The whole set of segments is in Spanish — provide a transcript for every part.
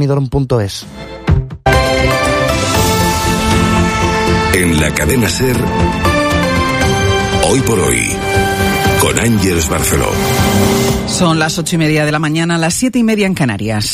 benidorm.es. En la cadena SER, Hoy por Hoy, con Ángeles Barceló. Son las 8:30 de la mañana, las 7:30 en Canarias.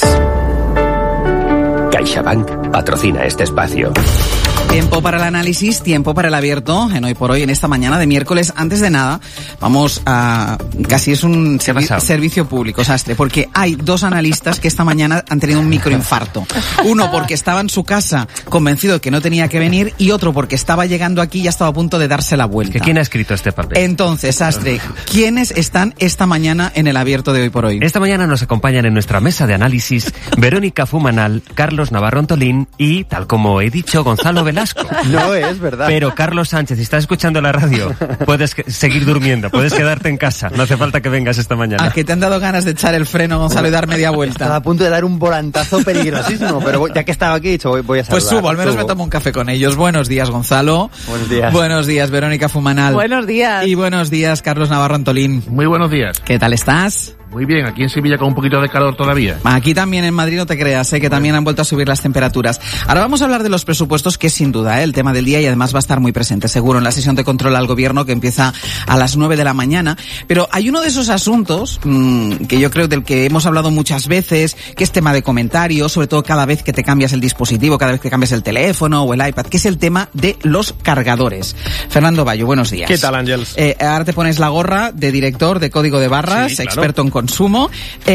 CaixaBank patrocina este espacio. Tiempo para el análisis, tiempo para el abierto en Hoy por Hoy, en esta mañana de miércoles. Antes de nada, vamos a... Casi es un servicio público, Sastre, porque hay dos analistas que esta mañana han tenido un microinfarto. Uno porque estaba en su casa convencido de que no tenía que venir, y otro porque estaba llegando aquí y ya estaba a punto de darse la vuelta. ¿Quién ha escrito este papel? Entonces, Sastre, ¿quiénes están esta mañana en el abierto de Hoy por Hoy? Esta mañana nos acompañan en nuestra mesa de análisis Verónica Fumanal, Carlos Navarro Antolín y, tal como he dicho, Gonzalo Velasco. No es verdad. Pero Carlos Sánchez, si estás escuchando la radio, puedes seguir durmiendo, puedes quedarte en casa, no hace falta que vengas esta mañana. ¿A que te han dado ganas de echar el freno, Gonzalo, y dar media vuelta? Estaba a punto de dar un volantazo peligrosísimo, pero ya que estaba aquí, he dicho, voy a saludar. Pues subo, al menos me tomo un café con ellos. Buenos días, Gonzalo. Buenos días. Buenos días, Verónica Fumanal. Buenos días. Y buenos días, Carlos Navarro Antolín. Muy buenos días. ¿Qué tal estás? Muy bien, aquí en Sevilla con un poquito de calor todavía. Aquí también en Madrid, no te creas, que también han vuelto a subir las temperaturas. Ahora vamos a hablar de los presupuestos, que es sin duda el tema del día, y además va a estar muy presente, seguro, en la sesión de control al gobierno que empieza a las 9 de la mañana. Pero hay uno de esos asuntos que yo creo del que hemos hablado muchas veces, que es tema de comentarios, sobre todo cada vez que te cambias el dispositivo, cada vez que cambias el teléfono o el iPad, que es el tema de los cargadores. Fernando Bayo, buenos días. ¿Qué tal, Ángeles? Ahora te pones la gorra de director de código de barras, sí, claro, experto en consumo.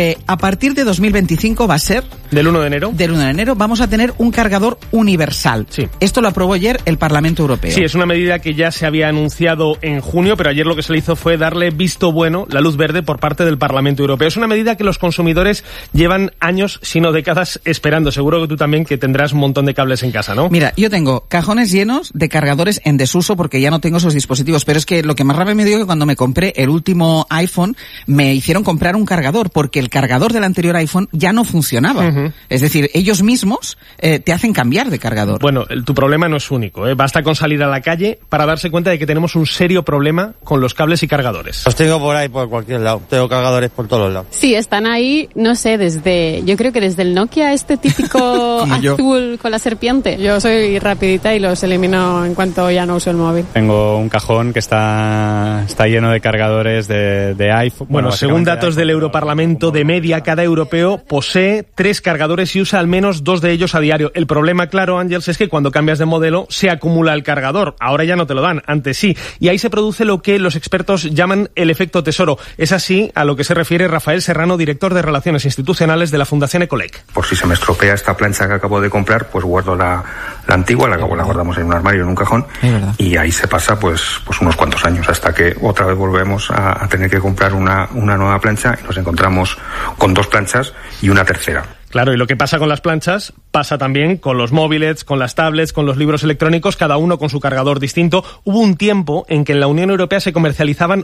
A partir de 2025 va a ser... ¿Del 1 de enero? Del 1 de enero vamos a tener un cargador universal. Sí. Esto lo aprobó ayer el Parlamento Europeo. Sí, es una medida que ya se había anunciado en junio, pero ayer lo que se le hizo fue darle visto bueno, la luz verde por parte del Parlamento Europeo. Es una medida que los consumidores llevan años, si no décadas, esperando. Seguro que tú también, que tendrás un montón de cables en casa, ¿no? Mira, yo tengo cajones llenos de cargadores en desuso porque ya no tengo esos dispositivos, pero es que lo que más rabia me dio es que cuando me compré el último iPhone me hicieron comprar un cargador, porque el cargador del anterior iPhone ya no funcionaba. Uh-huh. Es decir, ellos mismos te hacen cambiar de cargador. Bueno, tu problema no es único, Basta con salir a la calle para darse cuenta de que tenemos un serio problema con los cables y cargadores. Los tengo por ahí, por cualquier lado. Tengo cargadores por todos lados. Sí, están ahí, no sé, yo creo que desde el Nokia este típico azul con la serpiente. Yo soy rapidita y los elimino en cuanto ya no uso el móvil. Tengo un cajón que está lleno de cargadores de iPhone. Bueno, según datos del Europarlamento, de media, cada europeo posee 3 cargadores y usa al menos 2 de ellos a diario. El problema, claro, Ángels, es que cuando cambias de modelo se acumula el cargador. Ahora ya no te lo dan, antes sí. Y ahí se produce lo que los expertos llaman el efecto tesoro. Es así a lo que se refiere Rafael Serrano, director de Relaciones Institucionales de la Fundación Ecolec. Por si se me estropea esta plancha que acabo de comprar, pues guardo la antigua, la guardamos en un armario, en un cajón, y ahí se pasa pues unos cuantos años, hasta que otra vez volvemos a tener que comprar una nueva plancha, y nos encontramos con 2 planchas y una tercera. Claro, y lo que pasa con las planchas pasa también con los móviles, con las tablets, con los libros electrónicos, cada uno con su cargador distinto. Hubo un tiempo en que en la Unión Europea se comercializaban,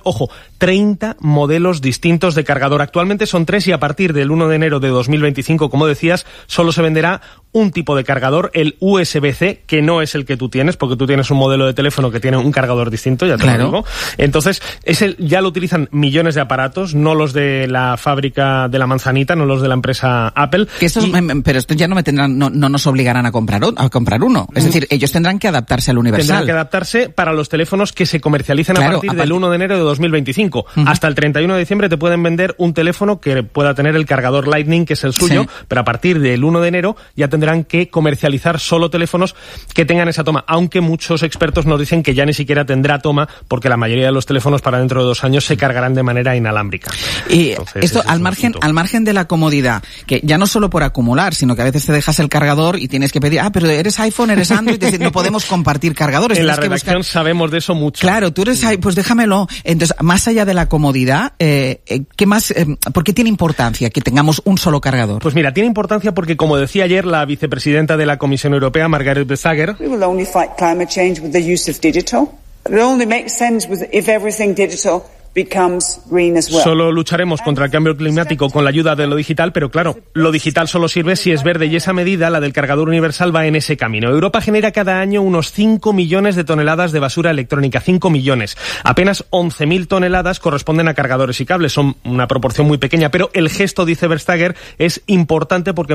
30 modelos distintos de cargador. Actualmente son 3, y a partir del 1 de enero de 2025, como decías, solo se venderá un tipo de cargador, el USB-C, que no es el que tú tienes, porque tú tienes un modelo de teléfono que tiene un cargador distinto, ya te lo digo. Entonces, ya lo utilizan millones de aparatos, no los de la fábrica de la manzanita, no los de la empresa Apple. Pero esto ya no nos obligarán a comprar uno. Es decir, ellos tendrán que adaptarse al universal. Tendrán que adaptarse para los teléfonos que se comercialicen a partir del 1 de enero de 2025. Uh-huh. Hasta el 31 de diciembre te pueden vender un teléfono que pueda tener el cargador Lightning, que es el suyo, pero a partir del 1 de enero ya tendrán que comercializar solo teléfonos que tengan esa toma, aunque muchos expertos nos dicen que ya ni siquiera tendrá toma, porque la mayoría de los teléfonos para dentro de 2 años se cargarán de manera inalámbrica. Y entonces, esto al margen de la comodidad, que ya no solo por acumular, sino que a veces te dejas el cargador y tienes que pedir, pero eres iPhone, eres Android, no podemos compartir cargadores. En la redacción sabemos de eso mucho. Claro, tú eres pues déjamelo. Entonces, más allá de la comodidad, ¿qué más? ¿Por qué tiene importancia que tengamos un solo cargador? Pues mira, tiene importancia porque, como decía ayer la vicepresidenta de la Comisión Europea, Margrethe Vestager, we will only fight climate change with the use of digital. It only makes sense if everything digital becomes green as well. Solo lucharemos contra el cambio climático con la ayuda de lo digital, pero claro, lo digital solo sirve si es verde, y esa medida, la del cargador universal, va en ese camino. Europa genera cada año unos 5 millones de toneladas de basura electrónica, 5 millones. Apenas 11.000 toneladas corresponden a cargadores y cables, son una proporción muy pequeña, pero el gesto, dice Vestager, es importante porque